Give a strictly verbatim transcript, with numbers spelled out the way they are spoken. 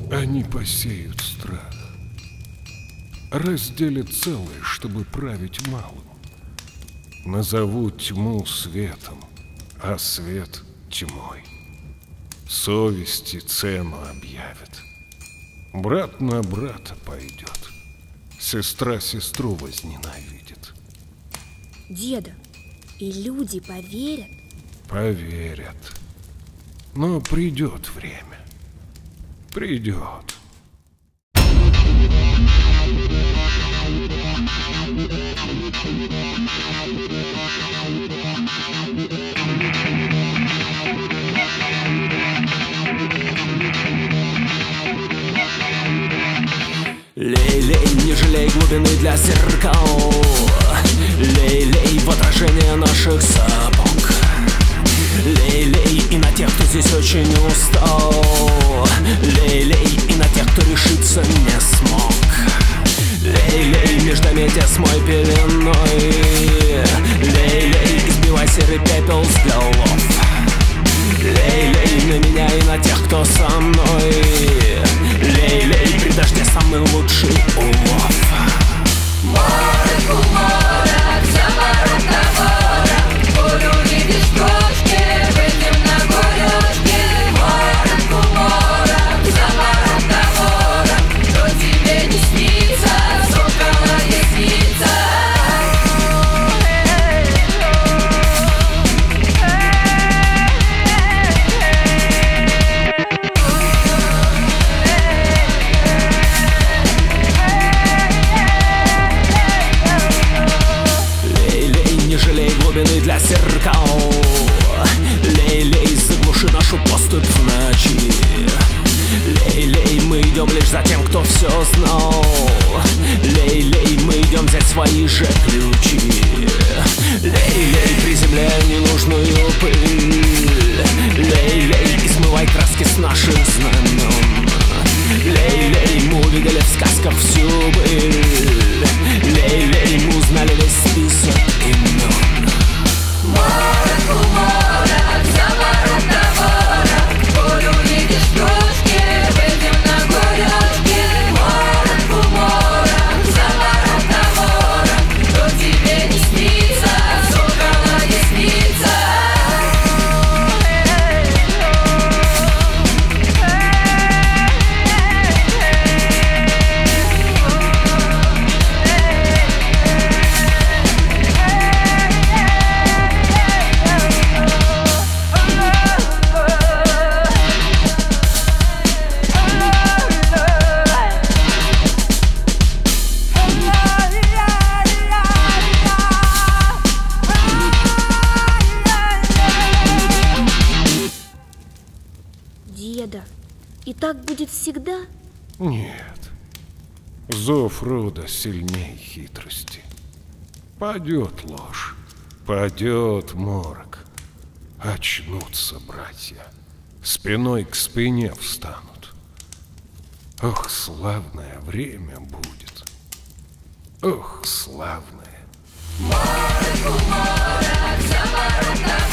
Они посеют страх, разделят целое, чтобы править малым. Назовут тьму светом, а свет тьмой. Совести цену объявит. Брат на брата пойдет, сестра сестру возненавидит. Деда, и люди поверят? Поверят. Но придет время. Придет. Лей-лей, не жалей глубины для зеркал. Лей-лей в отражение наших сапог. Лей-лей и на тех, кто здесь очень устал. Лей-лей и на тех, кто решиться не смог. Лей-лей, междометия смой пеленой. Лей-лей, избивай серый пепел с голов. Лей-лей, на меня и на тех, кто со мной. Лей-лей, при дожде самый лучший улов. Морок у морок, заморок на ворог. Буду видеть строчки, выйдем на горючки. Морок у морок, заморок на ворог. Что тебе не снится, сокола не снится. Для зеркал. Лей-лей, заглуши нашу поступь в ночи. Лей-лей, мы идем лишь за тем, кто все знал. Лей-лей, мы идем взять свои же ключи. Лей-лей, приземляй ненужную пыль. Лей-лей, и смывай краски с наших знамен. Лей-лей, мы увидели в сказках всю быль. Лей-лей, мы узнали весь список имен. Морок у морок, заморок на ворог. Буду видеть строчки, выйдем на горючки. Морок у морок, заморок на ворог. Что тебе не снится, сокола не снится. Деда, и так будет всегда? Нет. Зов рода сильней хитрости. Падет ложь, падет морок. Очнутся братья, спиной к спине встанут. Ох, славное время будет. Ох, славное. Морок у морок, заморок на